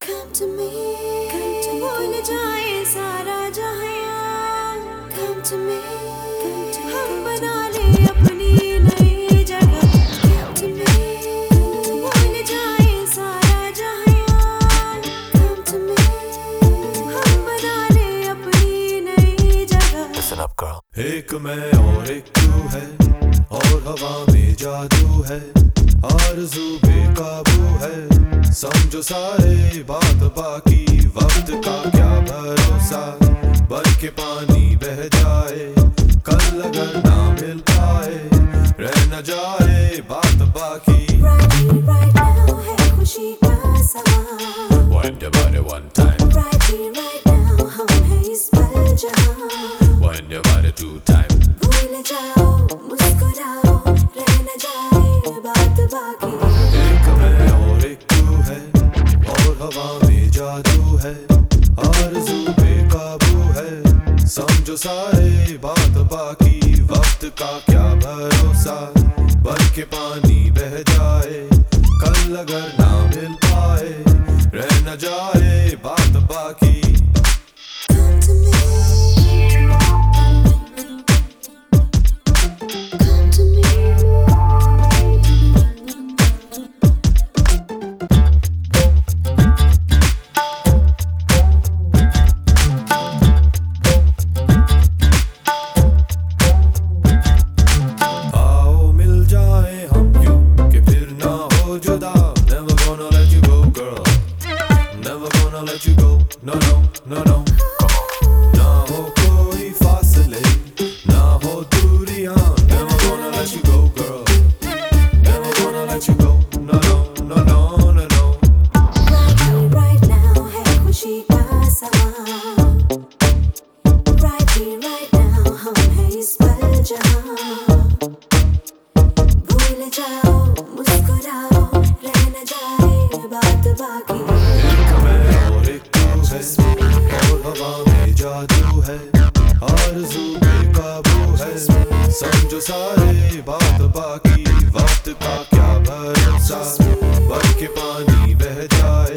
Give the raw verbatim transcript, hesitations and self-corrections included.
Come to me, come to me, भूल जाए सारा जहां. Come to me, come to me, हम बना ले अपनी नई जगह. Come to me, भूल जाए सारा जहां. Come to me, हम बना ले अपनी नई जगह. Listen up, girl. एक मैं और एक तू है और हवा में जादू है. आरज़ू बेकाबू है, समझो सारे बात बाकी. वक्त का क्या भरोसा, बन के पानी बह जाए. कल अगर ना मिल पाए, रह न जाए बात बाकी. Right here, right now है खुशी का समा. Wind your body one time, Right here, right now हम हैं इस पल जहां. wind your body two time. भूल जाओ, मुस्कुराओ, रह न जाए बात बाकी. एक मैं और एक तू है और हवा में जादू है. आरज़ू बेकाबू है, समझो सारे बात बाकी. वक्त का क्या भरोसा, बन के पानी बह जाए. कल अगर ना मिल पाए, रह न जाए बात बाकी. Come to me, come to me. आओ मिल जाए हम यूं कि फिर ना हो जुदा. Never gonna let you go girl, never gonna let you go. No no no no. ना हो कोई फासले, ना हो दूरियां. Never gonna let you go girl, never gonna let you go. No no no no no no. Right here, right now है खुशी का समा. Right here, right now हम हैं इस पल जहां. भूल जाओ, मुस्कुराओ, रह न जाए बात बाकी. एक मैं और एक तू है और हवा में जादू है. आरज़ू बेकाबू है, समझो सारे बात बाकी. वक्त का क्या भरोसा, बन के पानी बह जाए.